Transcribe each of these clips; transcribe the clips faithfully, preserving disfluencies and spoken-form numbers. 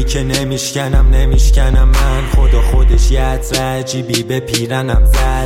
که نمیشکنم نمیشکنم من، خدا خودش یه عطر عجیبی به پیرنم زد.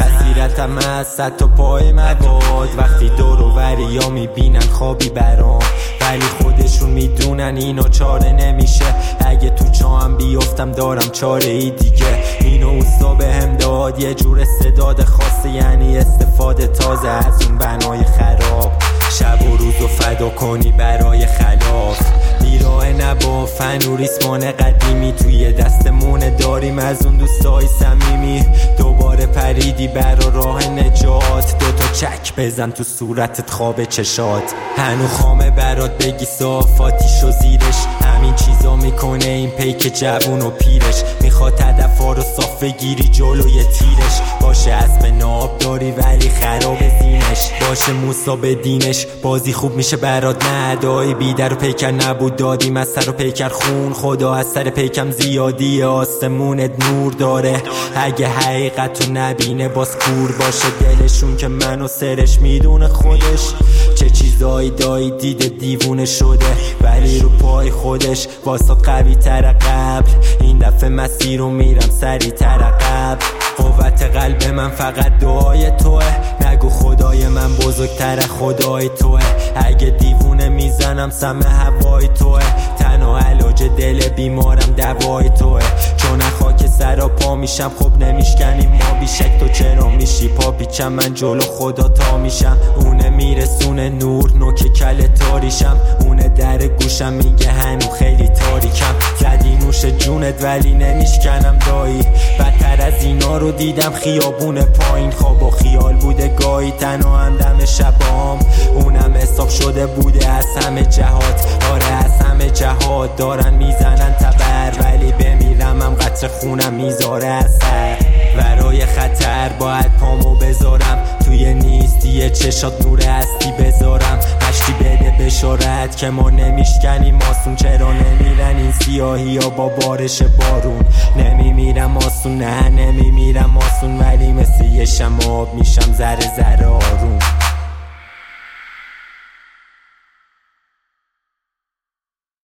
بصیرتم از صد تا پای مواد، وقتی دور و وریا میبینن خوابی برام، ولی خودشون میدونن اینو چاره نمیشه. اگه تو چاهم بیفتم دارم چاره ای دیگه. اینو اوستا بهم داد یه جور استعداد خاصه، یعنی استفاده تازه از اون بنای خراب. شب و روزو فدا کنی برای خلاف، دیراه نبا فنوریسمان قدیمی، توی دستمونه داریم از اون دوستای صمیمی. دوباره پریدی برا راه نجات، دوتا چک بزن تو صورتت خواب چشات. هنو خامه برات بگی صافاتیش و زیرش، همین چیزا میکنه این پیک جوون و پیرش. میخواد هدفا رو صاف بگیری جلوی تیرش، باشه اسب ناب داری ولی خراب زینش، باشه موسا به دینش بازی خوب میشه برات. ندایی بیدر و پیکر نبود دادیم از سر و پیکر خون، خدا از سر پیکم زیادی آسمونت نور داره. اگه حقیقتو نبینه باز کور باشه دلشون که منو سرش میدونه خودش. چه چیزایی دایی دیده دیوونه شده، ولی رو پای خودش واسه قوی تر قبل. این دفعه مسیر رو میرم سریع تر قبل. قوت قلب من فقط دعای توه، نگو خدای من بزرگتر خدای توه. اگه دیوونه میزنم سم هوای توه، تنها علاج دل بیمارم دوای توه. چون خاک سرا پا میشم خب نمیشکنیم ما بیشک، تو چرا میشی پا پیچم من جلو خدا تا میشم. اونه میرسونه نور نوک کل تاریشم، اونه در گوشم میگه هنو خیلی تاریکم. زدی نوش جونت ولی نمیشکنم دایی، بدتر از اینا رو دیدم خیابون پایین. خواب و خیال بوده گاهی تنها هم دم شبام، اونم حساب شده بوده از همه جهات. آره از همه جهات دارن میزنن تبر، ولی بمیرم هم قطر خونم میذاره اثر. برای خطر باید پامو بذارم توی نیستی چشات نور هستی بذارم. مشتی بده بشارت که ما نمیشکنیم ماسون، چرا نمیرن این سیاهی ها با بارش بارون. نمیمیرم آسون نه نمیمیرم آسون، ولی مثل یه شماب میشم ذره ذره آروم.